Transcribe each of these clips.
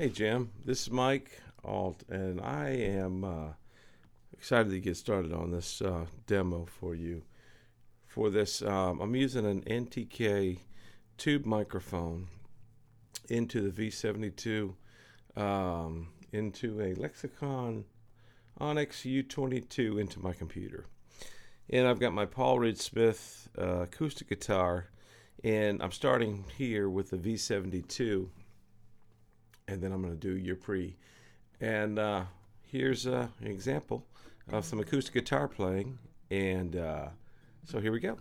Hey Jim, this is Mike Alt, and I am excited to get started on this demo for you. For this, I'm using an NTK tube microphone into the V72 into a Lexicon Onyx U22 into my computer. And I've got my Paul Reed Smith acoustic guitar, and I'm starting here with the V72. And then I'm going to do your pre. And here's an example of some acoustic guitar playing. And so here we go.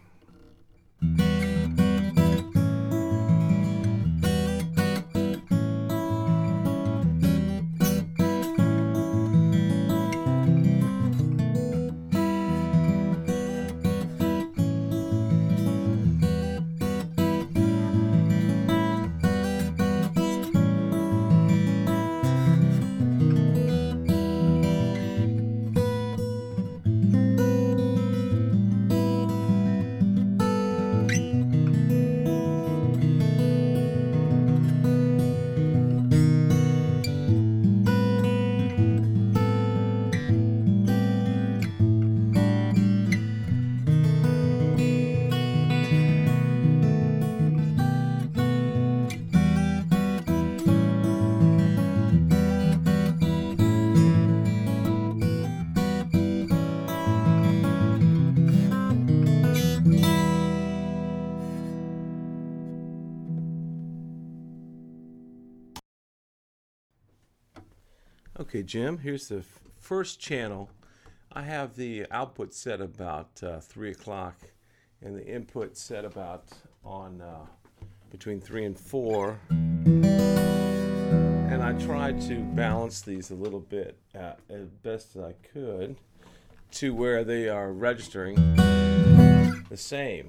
Okay, Jim, here's the first channel. I have the output set about 3 o'clock and the input set about on between 3 and 4. And I tried to balance these a little bit as best as I could to where they are registering the same.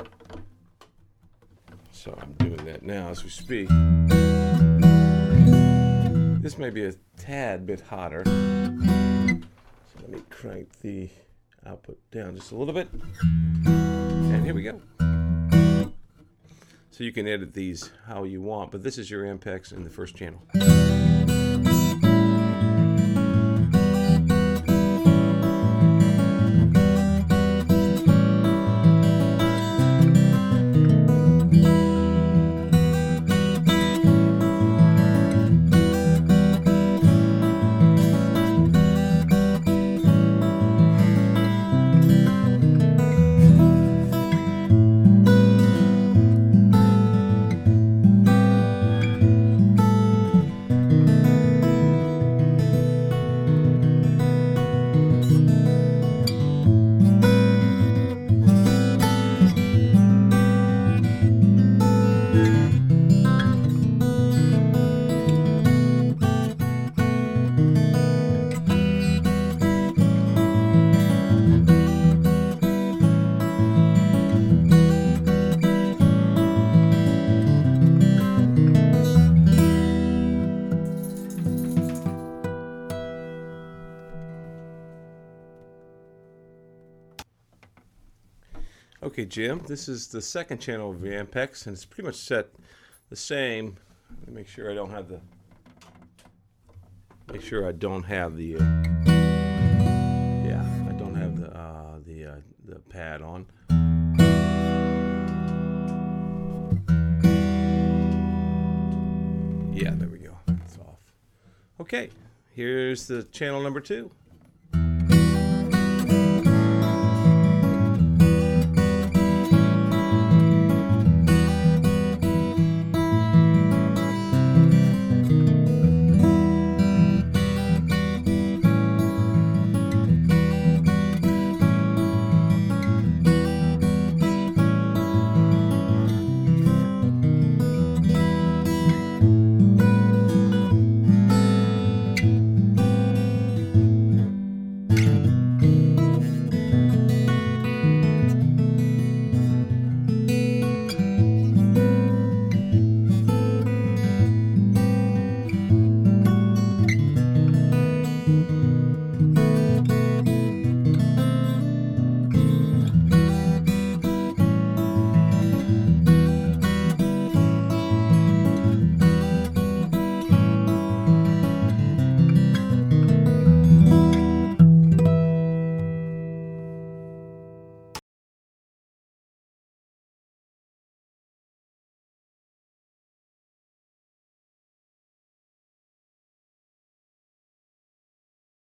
So I'm doing that now as we speak. This may be a tad bit hotter. So let me crank the output down just a little bit. And here we go. So you can edit these how you want, but this is your Ampex in the first channel. Okay, Jim, this is the second channel of the Ampex, and it's pretty much set the same. Let me make sure I don't have the the pad on. Yeah, there we go. It's off. Okay, here's the channel number 2.